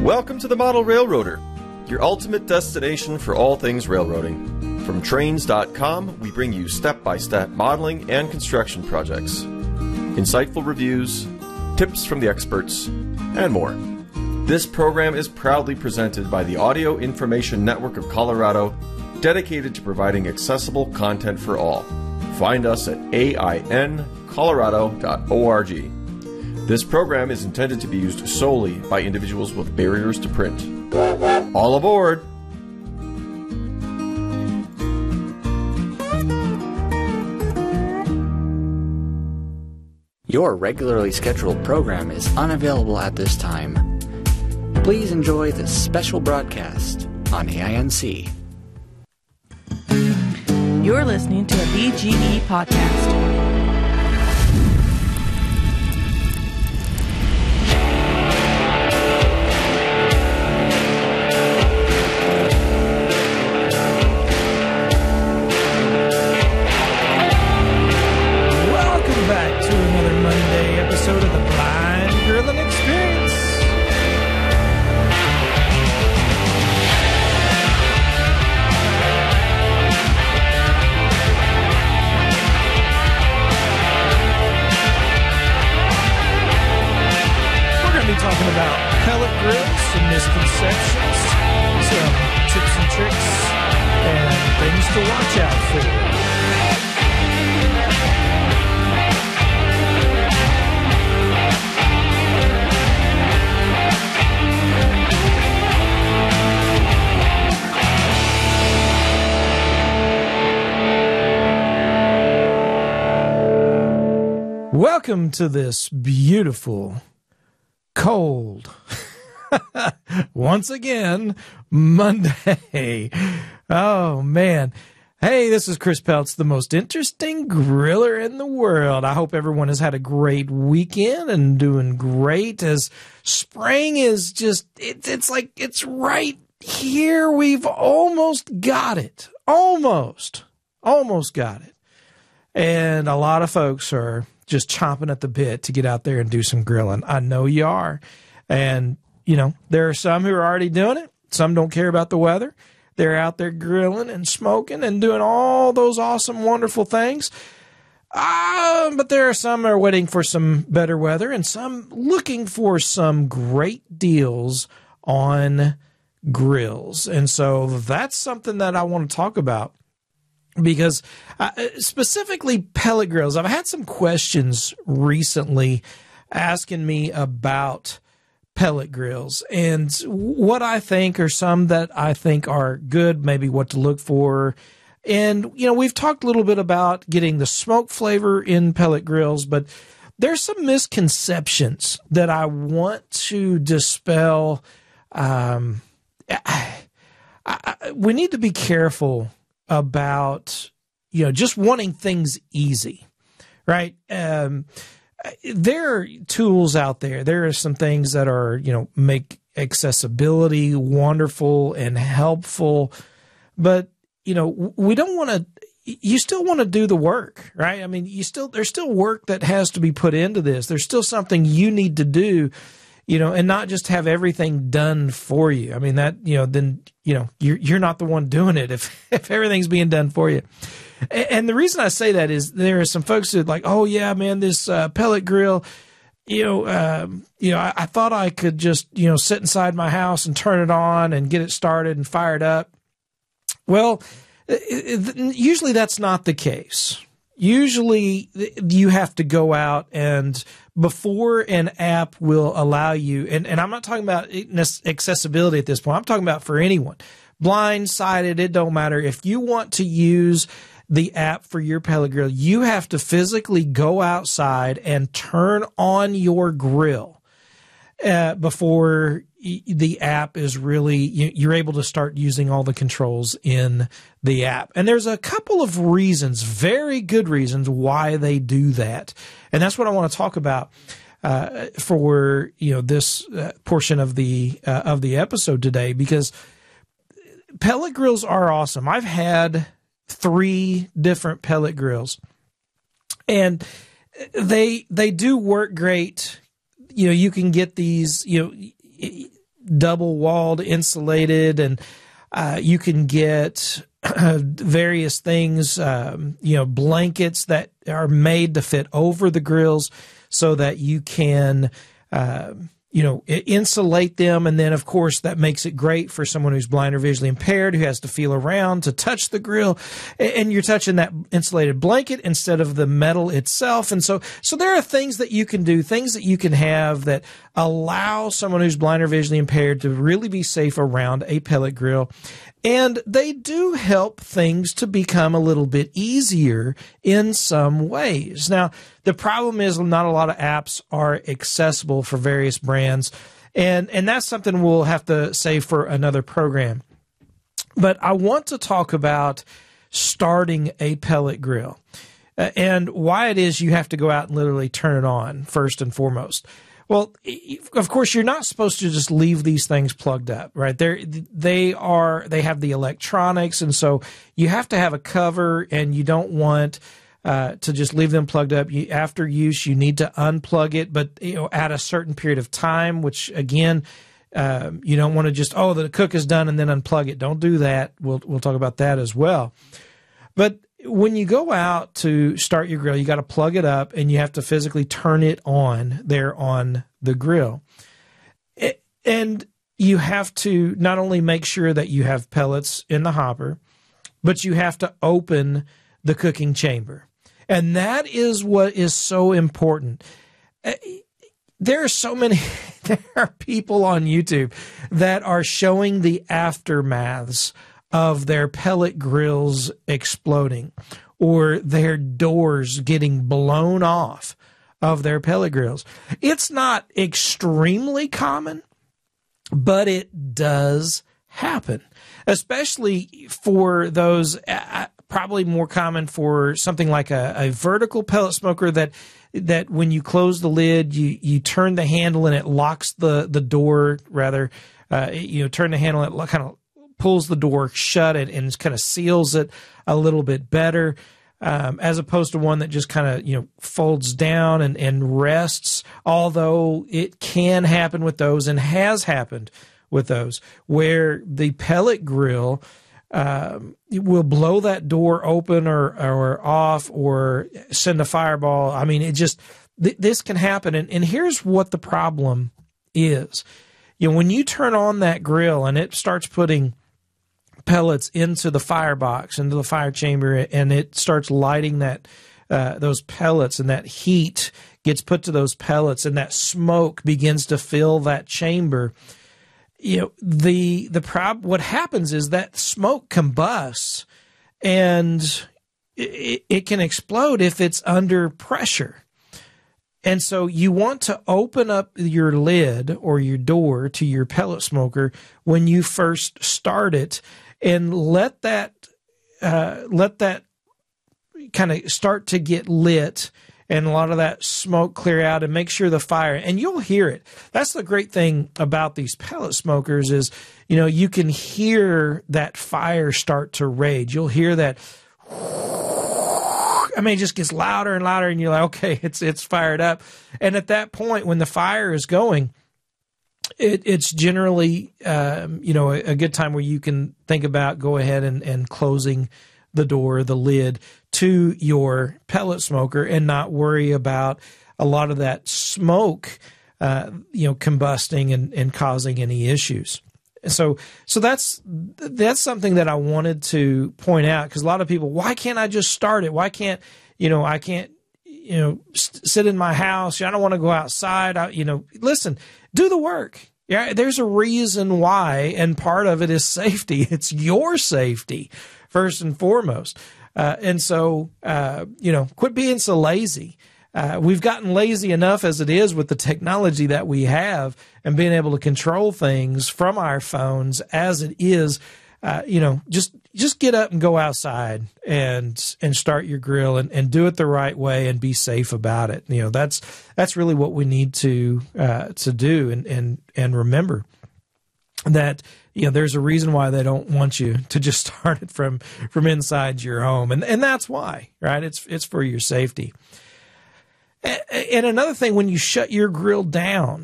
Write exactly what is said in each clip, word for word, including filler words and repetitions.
Welcome to the Model Railroader, your ultimate destination for all things railroading. From trains dot com, we bring you step-by-step modeling and construction projects, insightful reviews, tips from the experts, and more. This program is proudly presented by the Audio Information Network of Colorado, dedicated to providing accessible content for all. Find us at A I N colorado dot org. This program is intended to be used solely by individuals with barriers to print. All aboard! Your regularly scheduled program is unavailable at this time. Please enjoy this special broadcast on A I N C. You're listening to a B G E podcast. Episode of the Blind Grilling Experience. We're going to be talking about pellet grills, some misconceptions, some tips and tricks, and things to watch out for. Welcome to this beautiful, cold, once again, Monday. Oh, man. Hey, this is Chris Peltz, the most interesting griller in the world. I hope everyone has had a great weekend and doing great as spring is just, it, it's like it's right here. We've almost got it. Almost. Almost got it. And a lot of folks are just chomping at the bit to get out there and do some grilling. I know you are. And, you know, there are some who are already doing it. Some don't care about the weather. They're out there grilling and smoking and doing all those awesome, wonderful things. Uh, but there are some that are waiting for some better weather and some looking for some great deals on grills. And so that's something that I want to talk about. Because uh, specifically pellet grills, I've had some questions recently asking me about pellet grills and what I think are some that I think are good, maybe what to look for. And, you know, we've talked a little bit about getting the smoke flavor in pellet grills, but there's some misconceptions that I want to dispel. Um, I, I, we need to be careful about, you know, just wanting things easy, right? Um, there are tools out there. There are some things that are, you know, make accessibility wonderful and helpful, but, you know, we don't want to, you still want to do the work, right? I mean, you still, there's still work that has to be put into this. There's still something you need to do, you know, and not just have everything done for you. I mean, that, you know, then, you know, you're, you're not the one doing it if, if everything's being done for you. And, and the reason I say that is there are some folks that are like, oh yeah, man, this uh, pellet grill, you know, um, you know, I, I thought I could just, you know, sit inside my house and turn it on and get it started and fired up. Well, it, it, usually that's not the case. Usually you have to go out and before an app will allow you, and, and I'm not talking about accessibility at this point. I'm talking about for anyone. Blind, sighted, it don't matter. If you want to use the app for your pellet grill, you have to physically go outside and turn on your grill uh, before the app is really, you're able to start using all the controls in the app. And there's a couple of reasons, very good reasons why they do that. And that's what I want to talk about uh, for, you know, this uh, portion of the, uh, of the episode today, because pellet grills are awesome. I've had three different pellet grills and they, they do work great. You know, you can get these, you know, double walled, insulated, and uh, you can get various things, um, you know, blankets that are made to fit over the grills so that you can, uh, you know, insulate them. And then, of course, that makes it great for someone who's blind or visually impaired, who has to feel around to touch the grill. And you're touching that insulated blanket instead of the metal itself. And so, so there are things that you can do, things that you can have that allow someone who's blind or visually impaired to really be safe around a pellet grill. And they do help things to become a little bit easier in some ways. Now, the problem is not a lot of apps are accessible for various brands, and, and that's something we'll have to save for another program. But I want to talk about starting a pellet grill uh, and why it is you have to go out and literally turn it on first and foremost. Well, of course, you're not supposed to just leave these things plugged up, right? They're, they are, they have the electronics, and so you have to have a cover, and you don't want uh, to just leave them plugged up. You, after use, you need to unplug it, but you know, at a certain period of time, which again, uh, you don't want to just, oh, the cook is done and then unplug it. Don't do that. We'll we'll talk about that as well. But when you go out to start your grill, you got to plug it up, and you have to physically turn it on there on the grill. It, and you have to not only make sure that you have pellets in the hopper, but you have to open the cooking chamber. And that is what is so important. There are so many, there are people on YouTube that are showing the aftermaths of their pellet grills exploding or their doors getting blown off of their pellet grills. It's not extremely common, but it does happen, especially for those, uh, probably more common for something like a, a vertical pellet smoker that that when you close the lid, you, you turn the handle and it locks the, the door, rather, uh, you know, turn the handle and it kind of pulls the door shut it and kind of seals it a little bit better, um, as opposed to one that just kind of, you know, folds down and, and rests, although it can happen with those and has happened with those, where the pellet grill um, will blow that door open or, or off or send a fireball. I mean, it just, th- this can happen. And, and here's what the problem is. You know, when you turn on that grill and it starts putting pellets into the firebox, into the fire chamber, and it starts lighting that uh, those pellets, and that heat gets put to those pellets, and that smoke begins to fill that chamber. You know, the the prob what happens is that smoke combusts, and it, it can explode if it's under pressure. And so you want to open up your lid or your door to your pellet smoker when you first start it, and let that uh, let that kind of start to get lit, and a lot of that smoke clear out, and make sure the fire, and you'll hear it. That's the great thing about these pellet smokers is, you know, you can hear that fire start to rage. You'll hear that. I mean, it just gets louder and louder, and you're like, okay, it's it's fired up. And at that point, when the fire is going, it, it's generally, um, you know, a, a good time where you can think about go ahead and, and closing the door, the lid to your pellet smoker, and not worry about a lot of that smoke, uh, you know, combusting and, and causing any issues. So, so that's that's something that I wanted to point out, because a lot of people, why can't I just start it? Why can't, you know, I can't, you know, st- sit in my house. I don't want to go outside. I, you know, listen, do the work. Yeah, there's a reason why, and part of it is safety. It's your safety first and foremost. Uh, and so, uh, you know, quit being so lazy. Uh, we've gotten lazy enough as it is with the technology that we have and being able to control things from our phones as it is. Uh, you know, just just get up and go outside and and start your grill, and, and do it the right way and be safe about it. You know, that's that's really what we need to uh, to do, and and and remember that, you know, there's a reason why they don't want you to just start it from from inside your home, and and that's why, right? It's it's for your safety. And another thing, when you shut your grill down,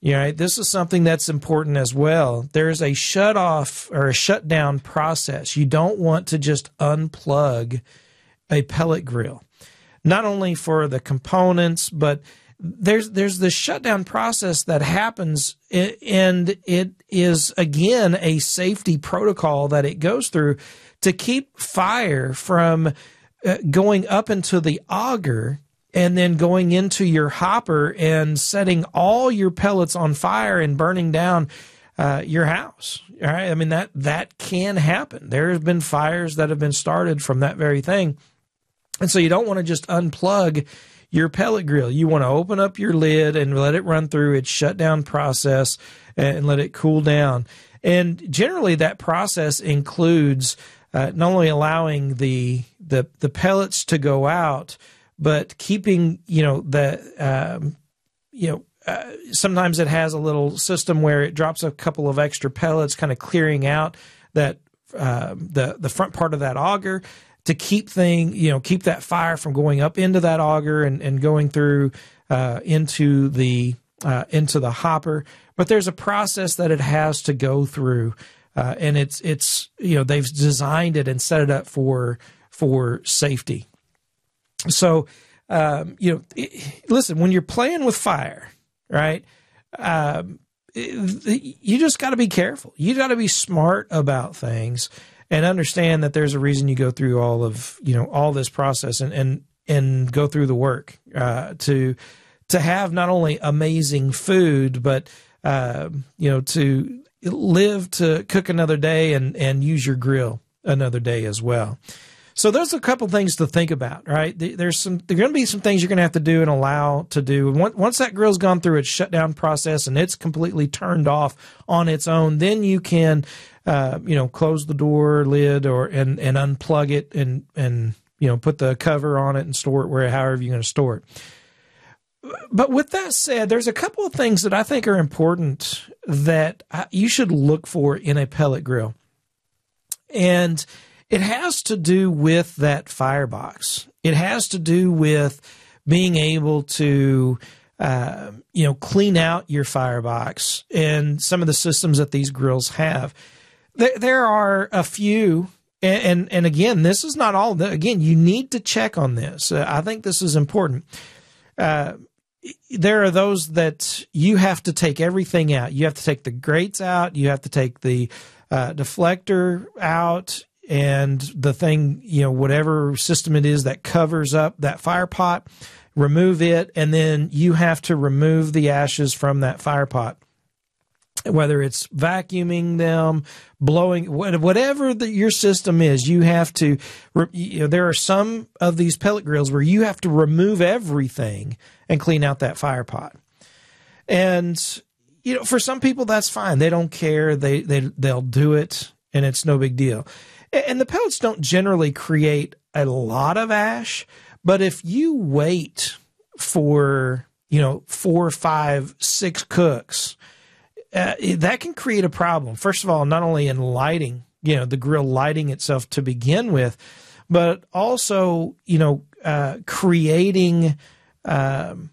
You know, this is something that's important as well. There's a shut off or a shutdown process. You don't want to just unplug a pellet grill, not only for the components, but there's there's the shutdown process that happens, and it is, again, a safety protocol that it goes through to keep fire from uh, going up into the auger and then going into your hopper and setting all your pellets on fire and burning down uh, your house. All right? I mean, that that can happen. There have been fires that have been started from that very thing. And so you don't want to just unplug your pellet grill. You want to open up your lid and let it run through its shutdown process and let it cool down. And generally that process includes uh, not only allowing the, the the pellets to go out, but keeping, you know, the, um, you know, uh, sometimes it has a little system where it drops a couple of extra pellets, kind of clearing out that uh, the the front part of that auger to keep thing, you know, keep that fire from going up into that auger and, and going through uh, into the uh, into the hopper. But there's a process that it has to go through, uh, and it's it's you know, they've designed it and set it up for for safety. So, um, you know, it, listen, when you're playing with fire, right, um, it, you just got to be careful. You got to be smart about things and understand that there's a reason you go through all of, you know, all this process and, and, and go through the work uh, to to have not only amazing food, but, uh, you know, to live to cook another day and, and use your grill another day as well. So there's a couple things to think about, right? There's some, there're going to be some things you're going to have to do and allow to do. And once that grill's gone through its shutdown process and it's completely turned off on its own, then you can, uh, you know, close the door lid or and and unplug it and and you know, put the cover on it and store it where however you're going to store it. But with that said, there's a couple of things that I think are important that you should look for in a pellet grill, and it has to do with that firebox. It has to do with being able to, uh, you know, clean out your firebox and some of the systems that these grills have. There, there are a few, and, and, and again, this is not all. Again, you need to check on this. Uh, I think this is important. Uh, there are those that you have to take everything out. You have to take the grates out. You have to take the uh, deflector out. And the thing, you know, whatever system it is that covers up that fire pot, remove it, and then you have to remove the ashes from that fire pot. Whether it's vacuuming them, blowing, whatever the, your system is, you have to, you know, there are some of these pellet grills where you have to remove everything and clean out that fire pot. And, you know, for some people, that's fine. They don't care. They, they, they'll do it, and it's no big deal. And the pellets don't generally create a lot of ash, but if you wait for, you know, four, five, six cooks, uh, that can create a problem. First of all, not only in lighting, you know, the grill lighting itself to begin with, but also, you know, uh, creating um,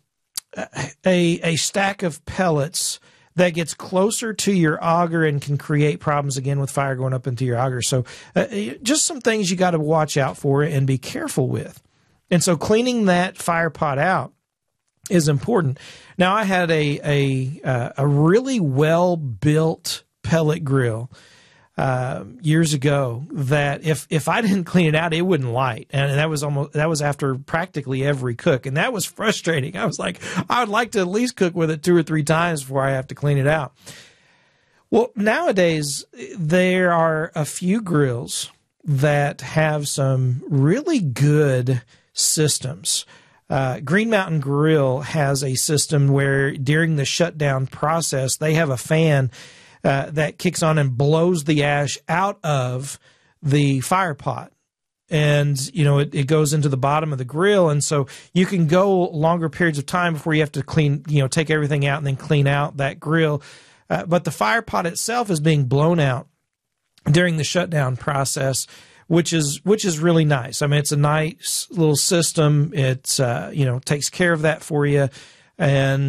a, a stack of pellets that gets closer to your auger and can create problems again with fire going up into your auger. So uh, just some things you got to watch out for and be careful with. And so cleaning that fire pot out is important. Now, I had a a, uh, a really well-built pellet grill uh, years ago that if if I didn't clean it out, it wouldn't light. And that was almost that was after practically every cook. And that was frustrating. I was like, I would like to at least cook with it two or three times before I have to clean it out. Well, nowadays, there are a few grills that have some really good systems. Uh, Green Mountain Grill has a system where during the shutdown process, they have a fan uh, that kicks on and blows the ash out of the fire pot. And, you know, it, it goes into the bottom of the grill. And so you can go longer periods of time before you have to clean, you know, take everything out and then clean out that grill. Uh, but the fire pot itself is being blown out during the shutdown process, which is which is really nice. I mean, it's a nice little system. It, uh, you know, takes care of that for you. And,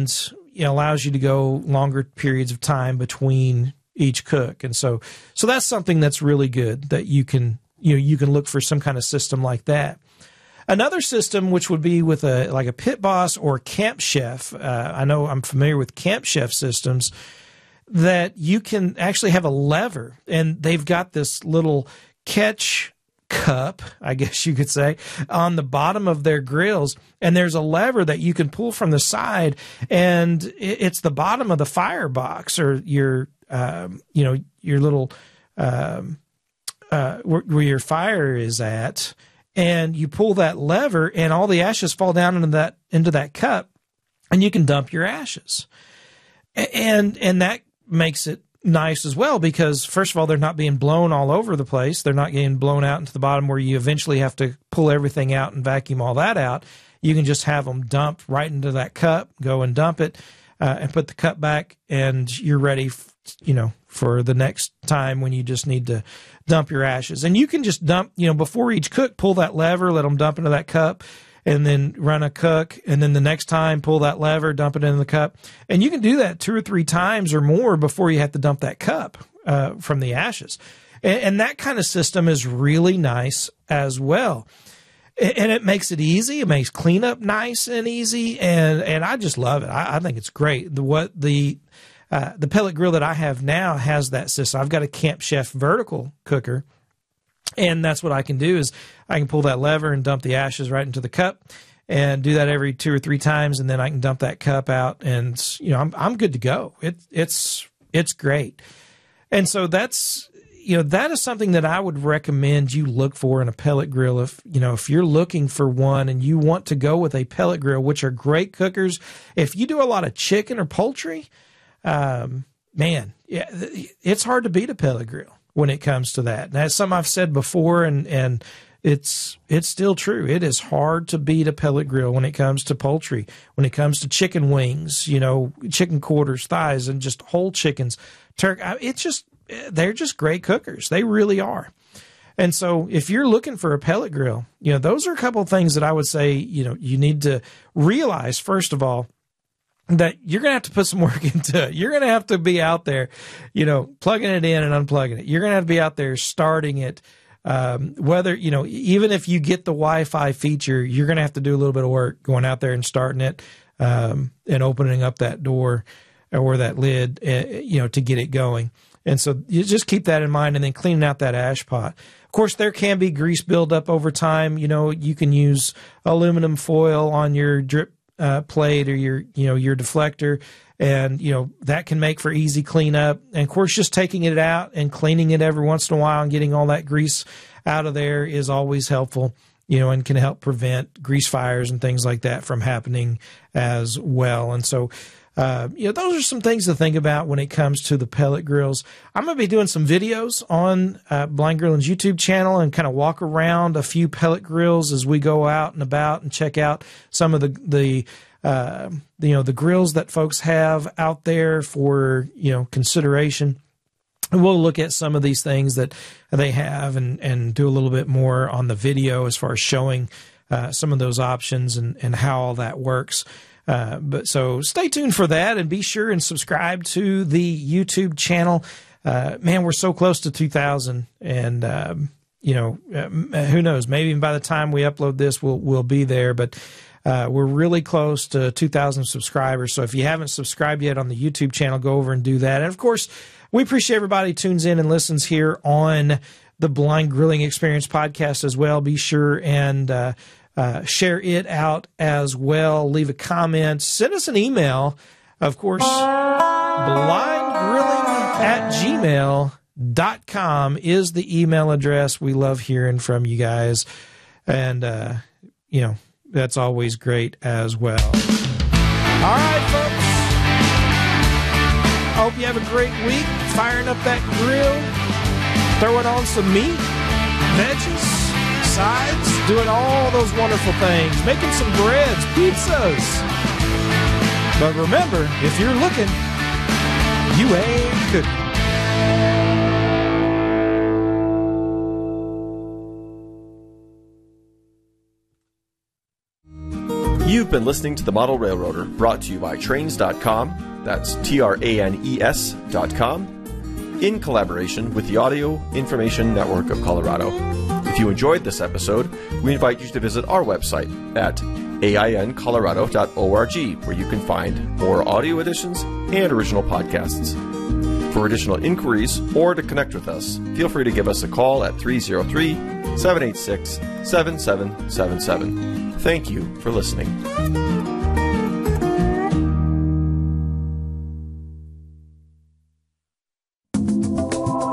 you know, allows you to go longer periods of time between each cook. And so, so that's something that's really good that you can, you know, you can look for some kind of system like that. Another system, which would be with a, like a Pit Boss or Camp Chef. Uh, I know I'm familiar with Camp Chef systems that you can actually have a lever, and they've got this little catch cup, I guess you could say, on the bottom of their grills. And there's a lever that you can pull from the side, and it's the bottom of the firebox or your, um, you know, your little, um, uh, where, where your fire is at. And you pull that lever and all the ashes fall down into that, into that cup, and you can dump your ashes. And, and that makes it nice as well, because first of all, they're not being blown all over the place. They're not getting blown out into the bottom where you eventually have to pull everything out and vacuum all that out. You can just have them dump right into that cup, go and dump it, uh, and put the cup back, and you're ready, f- you know, for the next time when you just need to dump your ashes. And you can just dump, you know, before each cook, pull that lever, let them dump into that cup, and then run a cook, and then the next time pull that lever, dump it in the cup. And you can do that two or three times or more before you have to dump that cup uh, from the ashes. And, and that kind of system is really nice as well. And, and it makes it easy. It makes cleanup nice and easy, and and I just love it. I, I think it's great. The what the uh, the pellet grill that I have now has that system. I've got a Camp Chef vertical cooker. And that's what I can do is I can pull that lever and dump the ashes right into the cup, and do that every two or three times, and then I can dump that cup out, and you know I'm I'm good to go. It it's it's great. And so that's you know that is something that I would recommend you look for in a pellet grill. If you know if you're looking for one and you want to go with a pellet grill, which are great cookers. If you do a lot of chicken or poultry, um, man, yeah, it's hard to beat a pellet grill when it comes to that. And that's something I've said before, and, and it's it's still true. It is hard to beat a pellet grill when it comes to poultry, when it comes to chicken wings, you know, chicken quarters, thighs, and just whole chickens. Turkey. It's just, they're just great cookers. They really are. And so if you're looking for a pellet grill, you know, those are a couple of things that I would say, you know, you need to realize, first of all, that you're going to have to put some work into it. You're going to have to be out there, you know, plugging it in and unplugging it. You're going to have to be out there starting it. Um, whether, you know, even if you get the Wi-Fi feature, you're going to have to do a little bit of work going out there and starting it, um, and opening up that door or that lid, uh, you know, to get it going. And so you just keep that in mind, and then cleaning out that ash pot. Of course, there can be grease buildup over time. You know, you can use aluminum foil on your drip Uh, plate or your, you know, your deflector, and, you know, that can make for easy cleanup. And of course, just taking it out and cleaning it every once in a while and getting all that grease out of there is always helpful, you know, and can help prevent grease fires and things like that from happening as well. And so, uh, you know, those are some things to think about when it comes to the pellet grills. I'm going to be doing some videos on uh, Blind Grilling's YouTube channel and kind of walk around a few pellet grills as we go out and about and check out some of the, the uh, you know, the grills that folks have out there for, you know, consideration. And we'll look at some of these things that they have and, and do a little bit more on the video as far as showing uh, some of those options and, and how all that works. Uh, but so stay tuned for that, and be sure and subscribe to the YouTube channel. Uh, man, we're so close to two thousand, and, um, you know, uh, who knows, maybe by the time we upload this, we'll, we'll be there, but, uh, we're really close to two thousand subscribers. So if you haven't subscribed yet on the YouTube channel, go over and do that. And of course, we appreciate everybody who tunes in and listens here on the Blind Grilling Experience podcast as well. Be sure and, uh, Uh, share it out as well. Leave a comment. Send us an email. Of course, blindgrilling at gmail dot com is the email address. We love hearing from you guys. And, uh, you know, that's always great as well. All right, folks. I hope you have a great week. Firing up that grill. Throwing on some meat, veggies, sides, doing all those wonderful things, making some breads, pizzas. But remember, if you're looking, you ain't cooking. You've You've been listening to The Model Railroader, brought to you by Tranes dot com, that's T R A N E S dot com, in collaboration with the Audio Information Network of Colorado. If you enjoyed this episode, we invite you to visit our website at A I N colorado dot org, where you can find more audio editions and original podcasts. For additional inquiries or to connect with us, feel free to give us a call at three oh three, seven eight six, seven seven seven seven. Thank you for listening.